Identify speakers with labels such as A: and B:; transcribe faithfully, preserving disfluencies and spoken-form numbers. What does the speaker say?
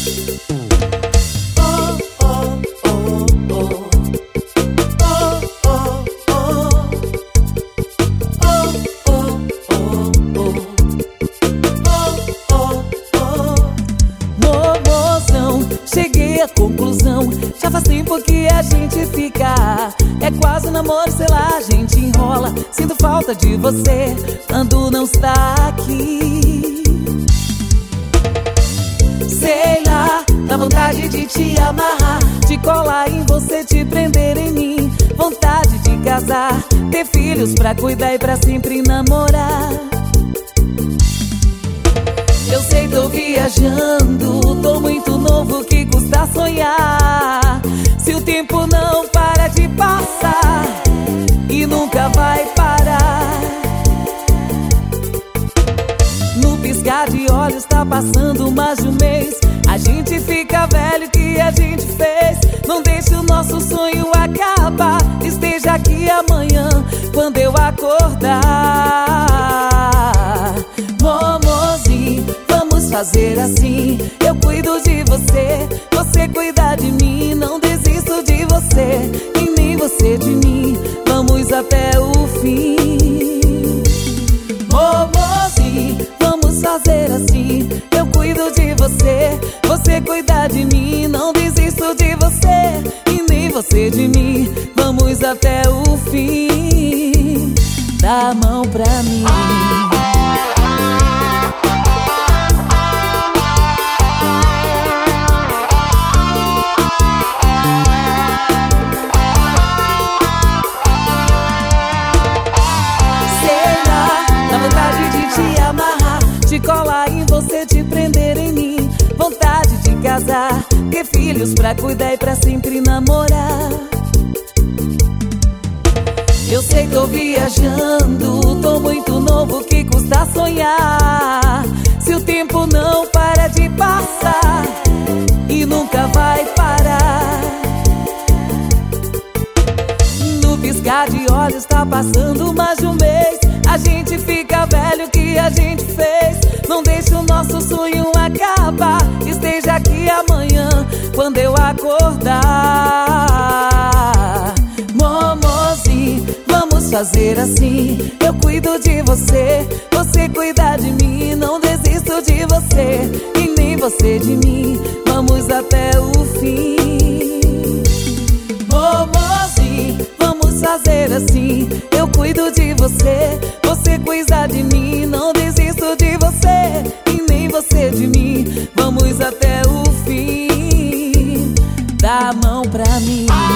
A: Cheguei à conclusão, já faz tempo que a gente fica. É quase um namoro, sei lá, a gente enrola. Sinto falta de você quando não está aqui. Sei lá, dá vontade de te amarrar, de colar em você, te prender em mim. Vontade de casar, ter filhos pra cuidar e pra sempre namorar. Eu sei, tô viajando, tô muito novo, que custa sonhar. Se o tempo não para de passar e nunca vai parar. No piscar de olhos tá passando mais de um mês. A gente fica velho, que a gente fez? Não deixe o nosso sonho acabar. Esteja aqui amanhã quando eu acordar. Momozinho, vamos fazer assim. Eu cuido de você, você cuida de mim. Não desisto de você, e nem você de mim. Vamos até o fim. Momozinho, vamos fazer assim. Eu cuido de você, você cuida de mim. Não desisto de você, e nem você de mim. Vamos até o fim. Dá a mão pra mim. De colar em você, te prender em mim. Vontade de casar, ter filhos pra cuidar e pra sempre namorar. Eu sei, tô viajando, tô muito novo, que custa sonhar. Se o tempo não para de passar e nunca vai parar. No piscar de olhos tá passando mais de um mês. A gente fica velho, que a gente fez? Não deixe o nosso sonho acabar. Esteja aqui amanhã quando eu acordar. Momozinho, vamos fazer assim. Eu cuido de você, você cuida de mim. Não desisto de você, e nem você de mim. Vamos até o fim. Momozinho, vamos fazer assim. Eu cuido de você, você cuida de mim. Não desisto de você, e nem você de mim. Vamos até o fim. Dá a mão pra mim.